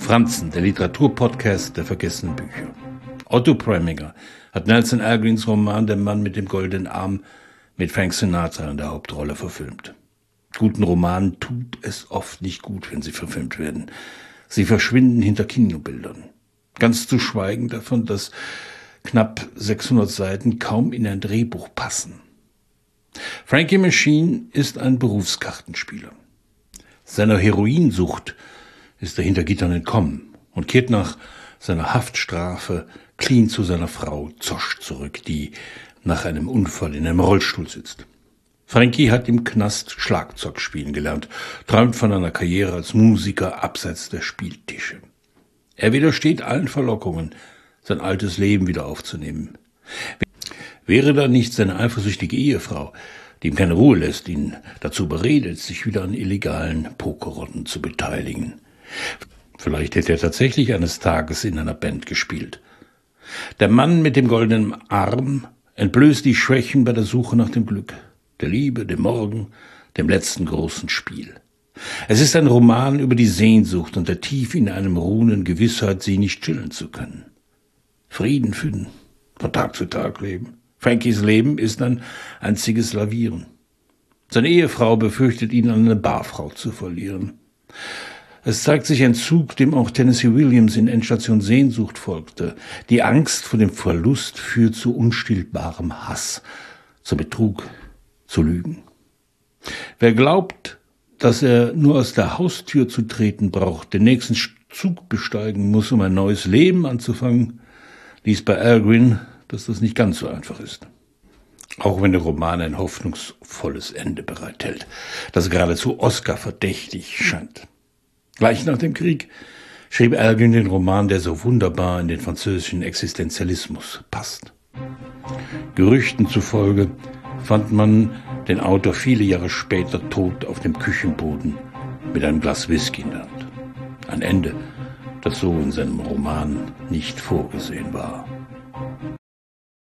Franzen, der Literaturpodcast der vergessenen Bücher. Otto Preminger hat Nelson Algrens Roman Der Mann mit dem goldenen Arm mit Frank Sinatra in der Hauptrolle verfilmt. Guten Romanen tut es oft nicht gut, wenn sie verfilmt werden. Sie verschwinden hinter Kinobildern. Ganz zu schweigen davon, dass knapp 600 Seiten kaum in ein Drehbuch passen. Frankie Machine ist ein Berufskartenspieler. Seiner Heroinsucht ist er hinter Gittern entkommen und kehrt nach seiner Haftstrafe clean zu seiner Frau Zosch zurück, die nach einem Unfall in einem Rollstuhl sitzt. Frankie hat im Knast Schlagzeug spielen gelernt, träumt von einer Karriere als Musiker abseits der Spieltische. Er widersteht allen Verlockungen, sein altes Leben wieder aufzunehmen. Wäre da nicht seine eifersüchtige Ehefrau, die ihm keine Ruhe lässt, ihn dazu beredet, sich wieder an illegalen Pokerrunden zu beteiligen. Vielleicht hätte er tatsächlich eines Tages in einer Band gespielt. Der Mann mit dem goldenen Arm entblößt die Schwächen bei der Suche nach dem Glück, der Liebe, dem Morgen, dem letzten großen Spiel. Es ist ein Roman über die Sehnsucht und der tief in einem ruhenden Gewissheit, sie nicht chillen zu können. Frieden finden, von Tag zu Tag leben. Frankies Leben ist ein einziges Lavieren. Seine Ehefrau befürchtet ihn, an eine Barfrau zu verlieren. Es zeigt sich ein Zug, dem auch Tennessee Williams in Endstation Sehnsucht folgte. Die Angst vor dem Verlust führt zu unstillbarem Hass, zu Betrug, zu Lügen. Wer glaubt, dass er nur aus der Haustür zu treten braucht, den nächsten Zug besteigen muss, um ein neues Leben anzufangen, liest bei Algren, dass das nicht ganz so einfach ist. Auch wenn der Roman ein hoffnungsvolles Ende bereithält, das geradezu Oscar-verdächtig scheint. Gleich nach dem Krieg schrieb Algren den Roman, der so wunderbar in den französischen Existenzialismus passt. Gerüchten zufolge fand man den Autor viele Jahre später tot auf dem Küchenboden mit einem Glas Whisky in der Hand. Ein Ende, das so in seinem Roman nicht vorgesehen war.